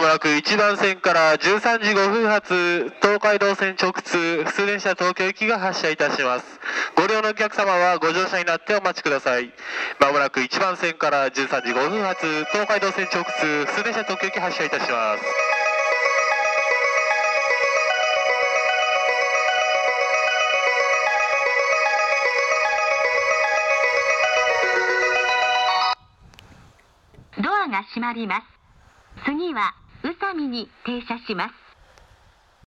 もなく1番線から13時5分発東海道線直通普通電車東京行きが発車いたします。ご利用のお客様はご乗車になってお待ちください。まもなく1番線から13時5分発東海道線直通普通電車東京行き発車いたします。 ドアが閉まります。次は宇佐美に停車します。